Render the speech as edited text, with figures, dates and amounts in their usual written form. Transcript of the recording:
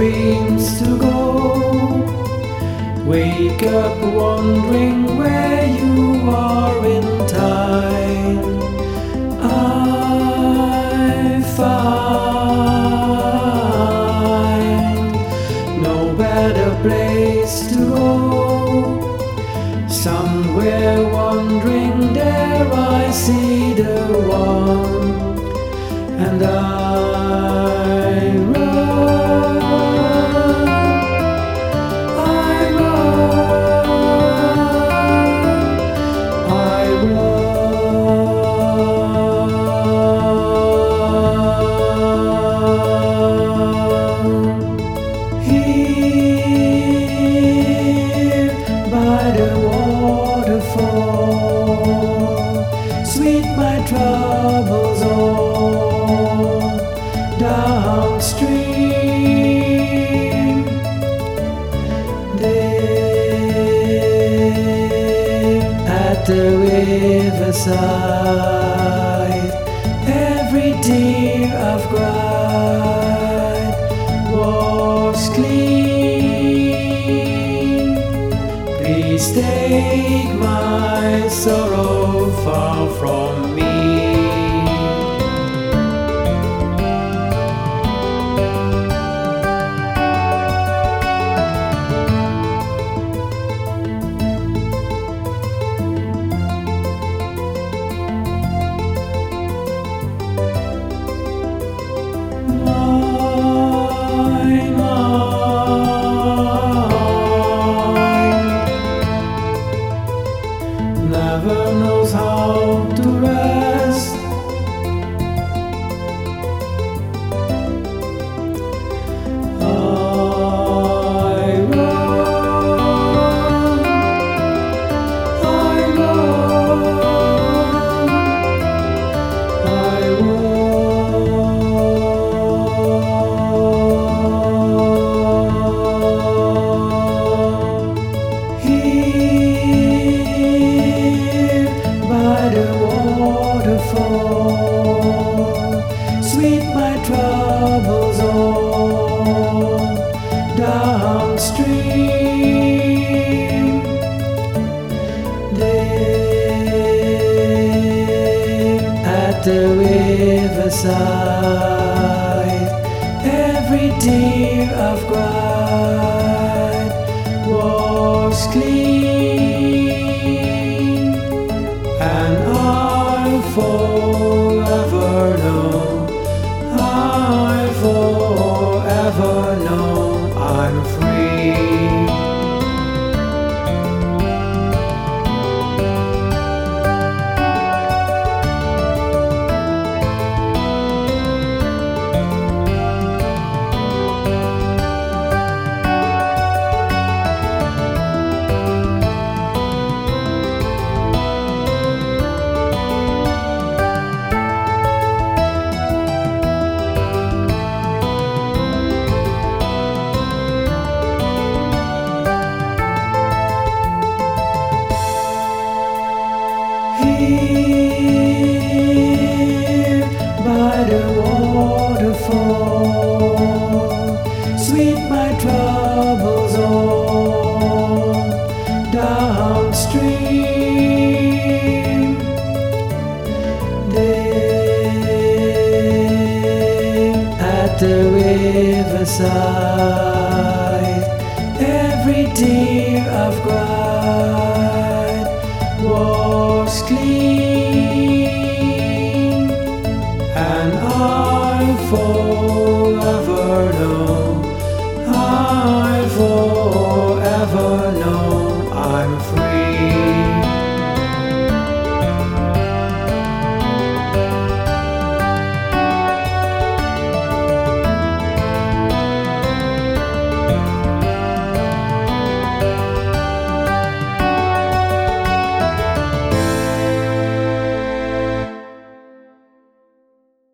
dreams to go. Wake up wondering where you are in time. I find no better place to go. Somewhere wandering there I see the one, and I run, I run, I run. Here by the waterfall, sweet my troubles all downstream. There at the riverside, every tear I've cried was clean. Please take my sorrow far from me. Never knows how to rest. I run, I run, I run. Here by the waterfall, sweet my troubles all downstream. There at the riverside, every tear I've cried was clean, and I'll forever know, I'll forever know I'm free. Here by the waterfall, sweet my troubles all downstream. There at the riverside, every tear I've cried was clean, and I'll forever know, I'll forever know